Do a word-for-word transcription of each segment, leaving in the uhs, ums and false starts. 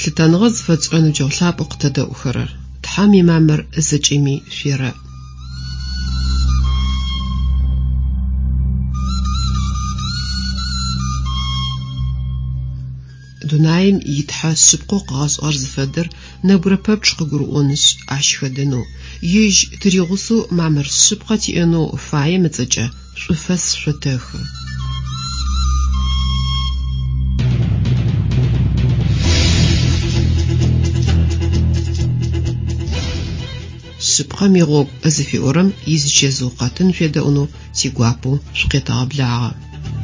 لتنغز فتسعنو جولاب اقتدى أخرر تحامي مامر زجيمي فيرا دوناين يتحس سبقوق غاز أرز فدر نبرا ببش قرؤونش عشخدنو يج تريغسو مامر سبقاتي انو فاي متجا شفس شتاخ سبقا ميغوب ازفي اورم يزجزو قاتن فيدا انو تيقوابو شقيتا بلاغا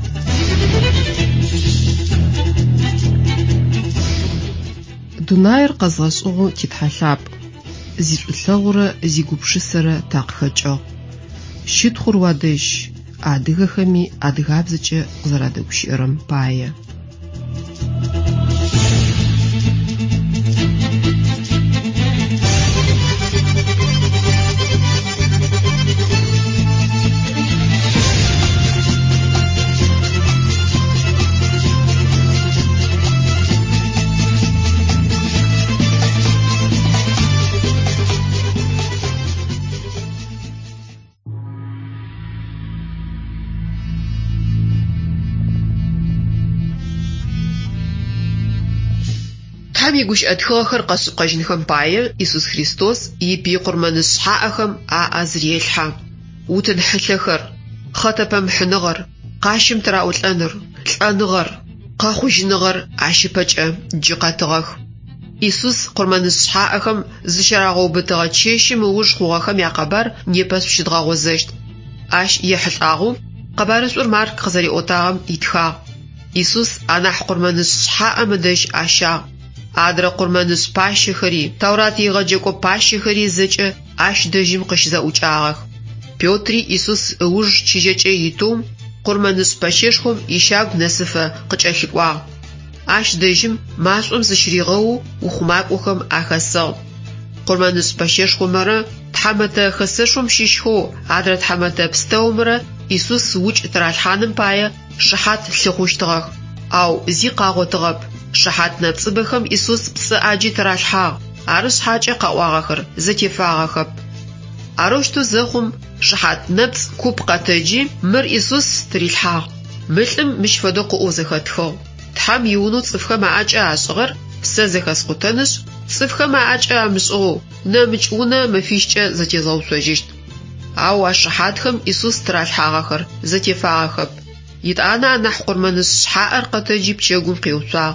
دوناير قزغش أغو تتحلاب زي الثغرة زي قبشسرة تاقخجو شيد خروادش أدغا خمي أدغا بزجة قزرادوش إرم باية يقوش أدخاخر قصو قجنخم باية إيسوس خريستوس يبي قرمانس حاقخم آآزريلحا وتنحلخر خطبم حنغر قاشم تراؤل أنر الأنغر قاخوش نغر عشبج جقاتغخ إيسوس قرمانس حاقخم زشراغو بتغاتشيشم ووش خوغخم يقبر نيبس بشدغاغو زشت أش يحلقاغو قبارس ورمارك خزاري أوتاغم يتخا إيسوس أناح قرمانس حاقم دش أشا أدرى قرمانس باشي خري توراتي غجيكو باشي خري زجة أش دجيم قش زاوچاغخ بيوتري إيسوس اوج چيجيچه يتوم قرمانس باشيشخم يشاق نسفة قچاخيقواغ أش دجيم ماسوم زشريغو وخماقوخم أخساغ قرمانس باشيشخمرا تحمتا خسشم شيشخو أدرى تحمتا بستومرا إيسوس وچ ترالحانم بايا شحات لخوشتغخ أو زي قاغوتغب شحات نبصبخم إيسوس بس أجي ترالحاغ أرش حاجة قواغخر زتفاغخب أروشتو زخم شحات نبص كوب قاتجي مر إيسوس تريلحاغ ملم مش فدوق أوزخاتخو تحام يونو تصفخ ما أجا أصغر سازخس قطنش تصفخ ما أجا مسعو نامج أونا مفيشجا زتيزاو سوجيشت أو أشحاتخم إيسوس ترالحاغخر زتفاغخب يتأنا نح قرمانس حائر قاتجي بشيغون قيوصاغ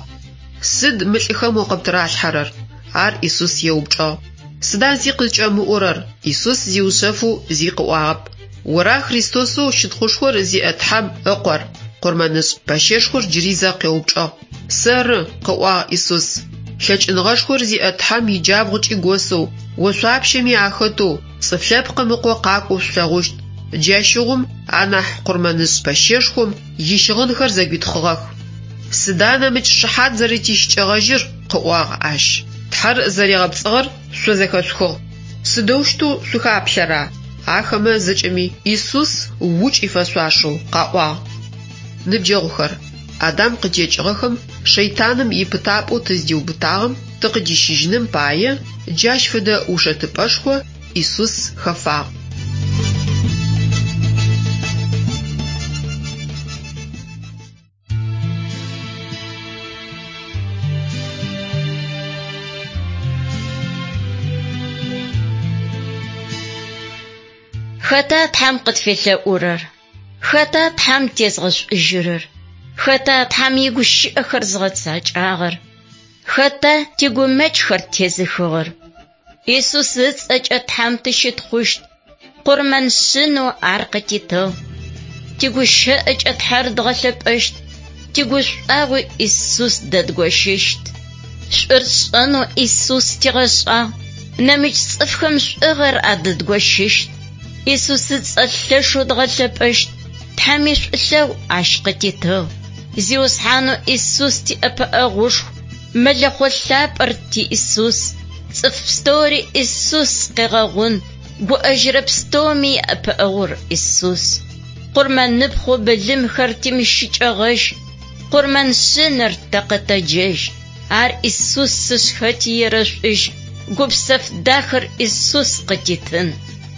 سد ملخم وقبترا الحرر ار إيسوس يوبجا سدان زي قلجا مؤرر إيسوس زي وصفو زي قواب ورا خريستوسو شدخوشور زي أتحم أقور قرمانس باشيشخور جريزا قيوبجا سر قوا إيسوس شاج انغاشخور زي أتحم يجاب غجي قوسو وصواب شمي عخطو صفلاب قمقو قاقو سلاغوشت جاشوغم أناح قرمانس باشيشخوم يشغن خرزا بيتخغاخ سدانا مش شحات زريتيش تغجر قواغ عش تحر زريغب صغر سوزكتخو سدوشتو سخاب شرا آخما زجمي إيسوس ووش إفاسواشو قواغ نبجغخر آدم قجيجغخم شيطانم يبتابو تزديو بتاغم تقجيشيجنم باية جاش فدا وشتباشخو إيسوس خفاغ خطا تحم قد في أورر خطا تحم تيزغش الجرر خطا تحم يقوش أخر زغت ساج آغر خطا تيقو مجخر تيزخغر إيسوس أج تحم تشت خشت قرمن سنو عرقتي تو تيقوش أج تحر دغلب أشت تيقوش آغو إيسوس دادقوششت شرس أنو إيسوس تيغسا نمج صفخمش أغر أددقوششت إيسوس تسألشو دغلب أشت تحميش أشو عشقتي تو زيوس حانو إيسوس تي أبا أغوش ملخو اللاب أرتي إيسوس صف ستوري إيسوس قغاغون قو أجرب ستومي أبا أغور إيسوس قرمان نبخو بلم خرتي مشيج أغاش قرمان سنر تقتا جيش ар Иисус сышхэтиерэ шӏуж гупсэф дахэр Иисус къытитын.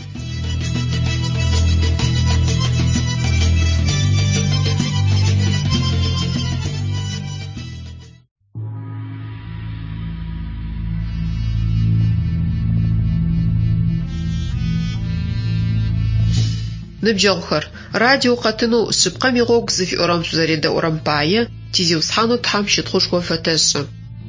Ныбджэгъухэр, радио къэтыну шъыпкъэм игъогу зыфиӏорэм шъузэредэӏорэм пае тизиусхьанэу Тхьам щытхъушхо фэтэшъы.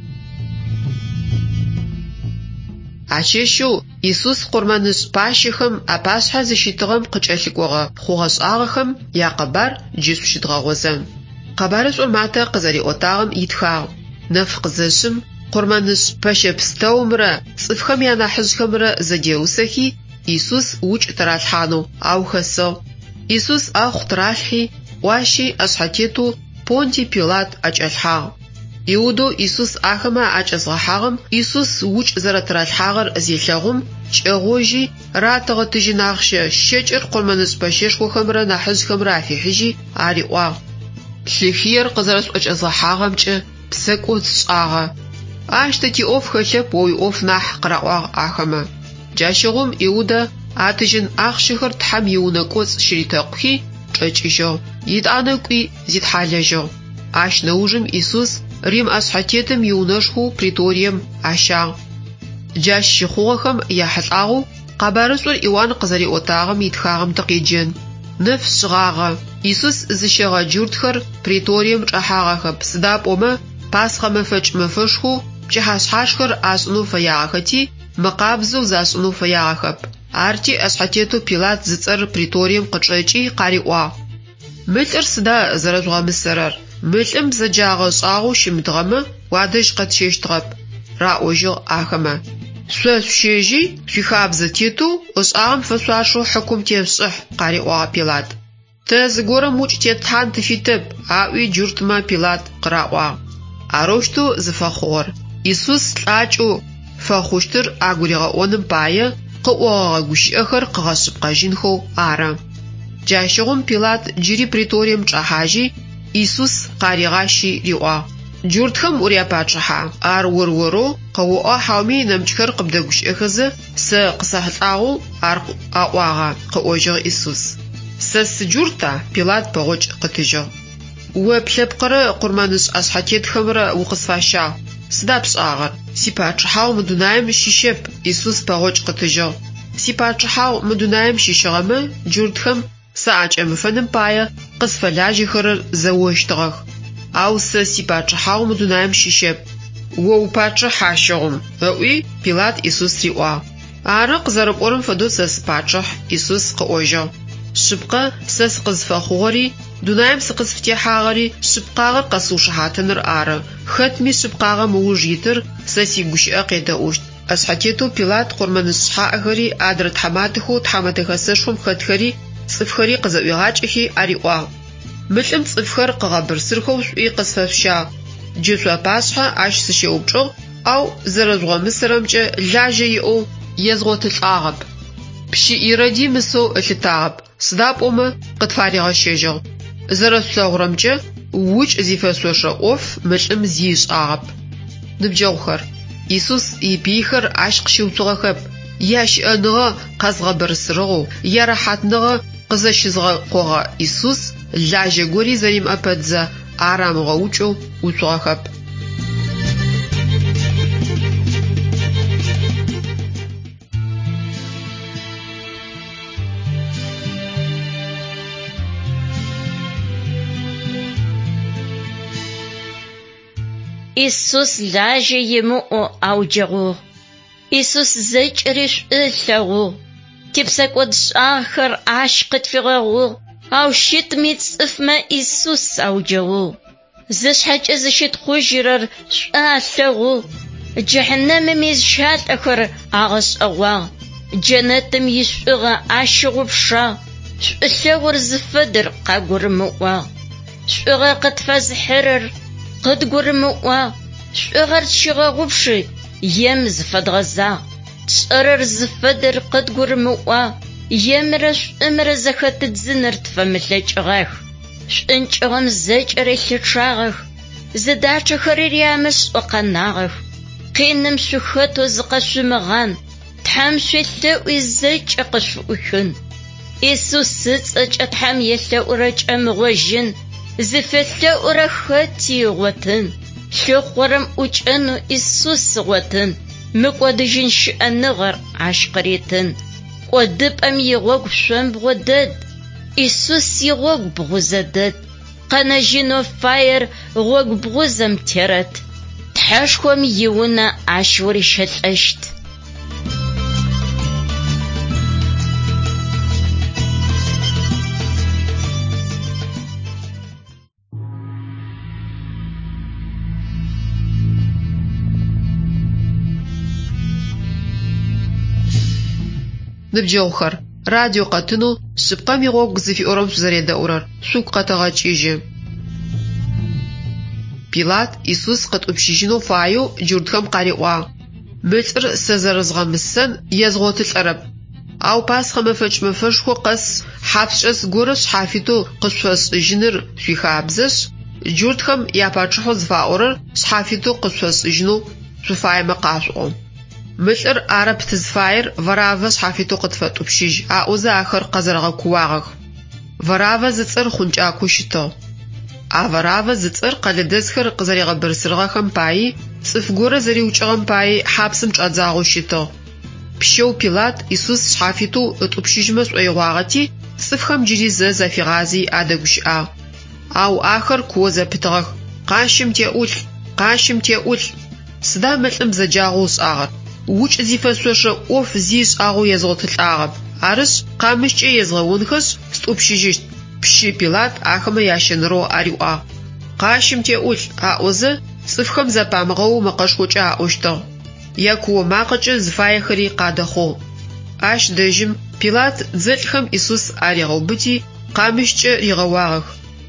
Ащэщэу Иисус къурмэнышъ пащэхэм апашъхьэ зыщитыгъэм къыкӏэлъыкӏогъэ хъугъэ-шӏагъэхэм якъэбар джышъу щыдгъэгъозэ. Къэбарышӏор матэ къызэриӏотагъэм итхагъ. Нэф къызэшъым къурмэнышъ пэщэ-пстэумрэ цӏыфхэм янахьыжъхэмрэ зэдеусэхи Иисус укӏ тыралъхьанэу ау хэсыгъ. Иисус ахъу тыралъхьи ӏуащи ашъхьэтету Понтий Пилат ӏэкӏэлъхьагъ. Иудэу Иисус ахэмэ ӏакӏэзгъэхьагъэм Иисус укӏ зэрэтыралъхьагъэр зелъэгъум кӏэгъожьи ратэгъэтыжьы нахъщэ щэкӏыр къурмэнышъ пэщэшхохэмрэ нахьыжъхэмрэ афихьыжьи ариӏуагъ. Лъыхъиер къызэрэшӏокӏэзгъэхьагъэмкӏэ псэкӏо сшӏагъэ. Ащ тэ тиӏоф хэлъэп о уиӏоф нахь къыраӏуагъ ахэмэ. Джащигъум Иудэ атыжьын ахъщэхэр Тхьам иунэ кӏоцӏ щыритэкъухи чӏэкӏыжьыгъ. Итӏанэкӏуи зитхьалэжьыгъ. Ащ нэужым Иисус Рим ашъхьэтетым иунэшху Приторием ащагъ. Джащ щыхъугъэхэм яхьылӏагъэу къэбарышӏор Иоанн къызэриӏотагъэм итхагъэм тыкъеджэн. Нэф шъыгъагъэ. Иисус зыщегъэ джуртхэр Приторием чӏэхьагъэхэп. Сыда пӏомэ Пасхэ мэфэкӏ мэфэшху пкӏыхьашъхьашхэр ашӏынэу фэягъэхэти мэкъабзэу зашӏынэу фэягъэхэп. Арти ашъхьэтетэу Пилат зыцӏэр Приторием къычӏэкӏи къариӏуагъ. Мылӏыр сыда зэрэжъугъэмысэрэр? Мылӏым бзэджагъэ шӏагъэу щымыдгъэмэ уадэжь къэтщэщтыгъэп. Раӏожьыгъ ахэмэ. Шъо шъущэжьи шъуихабзэ тетэу ышӏагъэм фэшъуашэу хьакум тешӏыхь, къариӏуагъ Пилат. Тэ зыгорэм укӏ тетхьан тыфитэп, аӏуи джуртмэ Пилат къыраӏуагъ. Арэущтэу зыфэхъугъэр. Иисус лӏакӏэу фэхъущтыр агуригъэӏоным пае къыӏогъэ гущыӏэхэр къыгъэшъыпкъэжьынхэу ары. Джащигъум Пилат джыри Приторием чӏэхьажьи Иисус къаригъащи риӏуагъ. Джуртхэм уряпачӏыхьа. Ар ор-орэу къэуӏохьауми нэмыкӏхэр къыбдэгущыӏэхэзэ сэ къысэхьылӏагъэу ар аӏуагъа, къыӏожьыгъ Иисус. Сэ сыджурта? Пилат пэгъокӏ къытыжьыгъ. О плъэпкъырэ къурмэнышъ ашъхьэтетхэмрэ укъысфащагъ. Сыда пшӏагъэр? Сипачӏыхьау мы дунаим щищэп. Иисус пэгъокӏ къытыжьыгъ. Сипачӏыхьау мы дунаим щищыгъэмэ джуртхэм сэ акӏэмыфэным пае къысфэлажьэхэрэр зэощтыгъэх. Ау сэ сипачӏыхьау мы дунаим щищэп. О упачӏы хьащыгъум, ыӏуи Пилат Иисус риӏуагъ. Ары къызэрэпӏорым фэдэу сэ сыпачӏыхь. Иисус къыӏожьыгъ. Шъыпкъэ сэ сыкъызфэхъугъэри дунаим сыкъызфытехьагъэри шъыпкъагъэр къэсыушыхьатыныр ары. Хэтми шъыпкъагъэм ыуж итыр сэ сигущыӏэ къедэӏущт. Ашъхьэтетэу Пилат къурмэнышъ шъхьаӏэхэри адрэ тхьаматэхэу тхьамэтэхэсэшхом хэтхэри цӏыфхэри къызэӏуигъакӏыхи ариӏуагъ. Мылӏым цӏыфхэр къыгъэбырсырхэу шӏуи къысфэфщагъ. Джышъуэ пашъхьэ ащ сыщеупчӏыгъ, ау зэрэжъугъэмысэрэмкӏэ лажьэ иӏэу езгъотылӏагъэп. Пщыӏирэди мысэу ылъытагъэп. Сыда пӏомэ къытфаригъэщэжьыгъ. Зэрэслъэгъурэмкӏэ укӏ зифэшъошэ ӏоф мылӏым зишӏагъэп. Ныбджэгъухэр, Иисус ипыихэр ащ къыщиуцугъэхэп. Ящыӏэныгъэ къэзгъэбырсырыгъэу, ярэхьатныгъэ къызэщызгъэкъогъэ Иисус лажьэ гори зэримыӏэпэдзэ арамыгъэукӏэу уцугъэхэп. Иисус лажьэ имыӏо ауджэгъугъ. Иисус зэкӏэри шӏулъэгъугъ. Типсэкӏод шӏагъэхэр ащ къытфигъэгъугъ. Ау щытми цӏыфмэ Иисус ауджэгъугъ. Зышъхьэкӏэ зыщытхъужьырэр шӏуалъэгъугъ. Джахьэнэмым изшалӏэхэр агъэшӏэгъуагъ. Джэнэтым ишӏугъэ ащыгъупшагъ. Шӏулъэгъур зыфэдэр къагурымыӏуагъ. Шӏугъэ къытфэзыхьырэр къыдгурымыӏуагъ. Шӏугъэр щыгъэгъупшы ем зыфэдгъэзагъ. Шӏырэр зыфэдэр къыдгурымыӏуагъ. Емрэ шӏумрэ зэхэтыдзыныр тфэмылъэкӏыгъэх. Шӏункӏыгъэм зэкӏэрэ лъычъагъэх. زداچخر ريامس وقناغف قينم سخت وزقشمغان تحمشت ويزج قشوشن إيسوس سيت أتحم يلأورج أمغوجن زفت أورختي غوتن شقرم أجن إيسوس غوتن مقودجن شأنغر عشقريتن ودب أم يغوغ شم بغدد إيسوس يغوغ بغزدد قناجينو فاير غوغ بغزم تيرت تحاشكم يونا عشوري شتأشت نبجوخر راديو قطنو سبقام يغوغ زفي أورم سزريدا أورر سوق قطغاتشيجي بيلات إيسوس قد أبشيجينو فايو جوردخم قارئوا ملتر سزرزغا مسن يزغوت الأرب أو باس خمفج مفج خو قس حافشس غورس حافيتو قصوص جنر في خابزش جوردخم ياباتشخو زفا أورر حافيتو قصوص جنو سفاي مقاسو ملتر عرب تزفاير ورافز حافيتو قطفت أبشيج أعوزا آخر قزرغا كواغغ ورافز زتر خنجا كوشتو أورافز زتر قلدزخر قزرغا برسرغا خم باي صفغورا زري وچغم باي حابسم چادزاغو شتو بشو بيلات إيسوس حافيتو اتوبشيجمس ويغواغتي صفخم جيري زفي غازي آدگوش آ أو آخر كوزا بتغغ قاشم تيأول قاشم تيأول سدا ملتم زجاغوس آغر وچ زيفسوشا اوف زيس اغو يزغوت العرب عرس قامش يزغونخس ستوبشيجيت بشي بيلات اخما ياشنرو اريوا قاشم تيؤول اعوزه صفخم زبامغو مقشوچا اوشتو ياكو ماقچ زفايخري قادخو اش دجم بيلات زلخم إيسوس اريغو بتي قامش يغواغ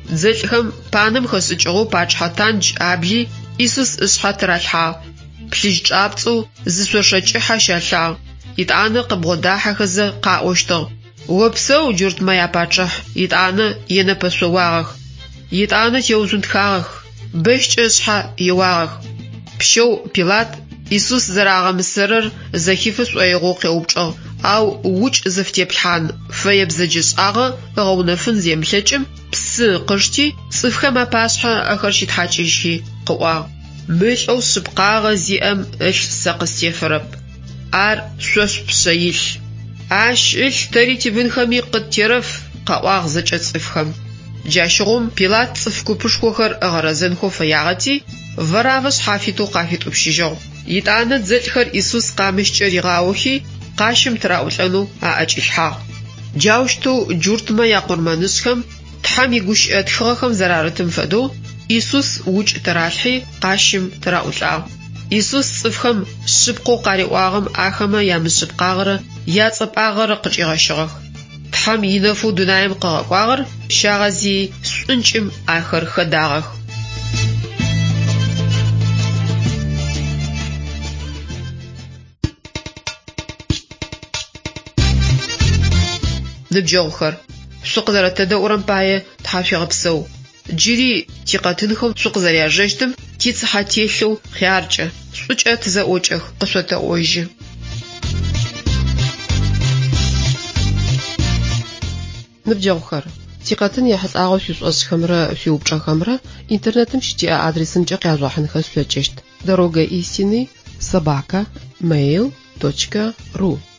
زلخم بانم خسچغو باچحاتانج ابلي إيسوس اشحاترالحا بليج عبطو زسوشاچي حاشالحا يتعانا قبغداحا خزا قاوشتو وبسو جورت ما ياباچح يتعانا ينبسواغ يتعانا تيوزون تخاغ بشج اشحا يواغ بشو بيلات إيسوس زراغا مسرر زخيفس ويغو قيوبچو أو وچ زفتيبلحان فيبزجس آغا غونفن زيملچم بس قرشتي صفخما باشحا أخرشي تحاچيشي قواغ ملأو سبقاغ زيام إش ساقستيفرب ار شوش بشايل عاش إش تريتي بنخمي قد تيرف قواغ زجت صفخم جاشغوم بيلات صفكو بشخوخر أغرزنخو فياغتي ورافش حافيتو قافيتو بشيجو يتعاند زلخر إيسوس قامش جريغاوخي قاشم تراولانو آجيلحا جاوشتو جورتما يقرمانسخم تحامي قوش اتخغخم زرارتم فدو إيسوس وج ترالحي قاشم تراولع إيسوس صفخم شبقو قارئواغم آخما يامسبقاغر ياتسبقاغر قجيغاشغخ تحام ينفو دونايم قاقواغر شاغزي سنجم آخر خداغخ نبجوخر سوق زرا تدورم باي تحافي غبسو جيري تيقاتنخو سوق زريا جشتم تيصحاتيلو خيارچ سوچ تزاوچخ قصوتا اوجي نبجوخر تيقاتن يحس اغوش يسوس خمره فيوبچ خمره интернетым شتي адресым чэ къязуахын хэслэчэщт дорога истины собака mail точка ру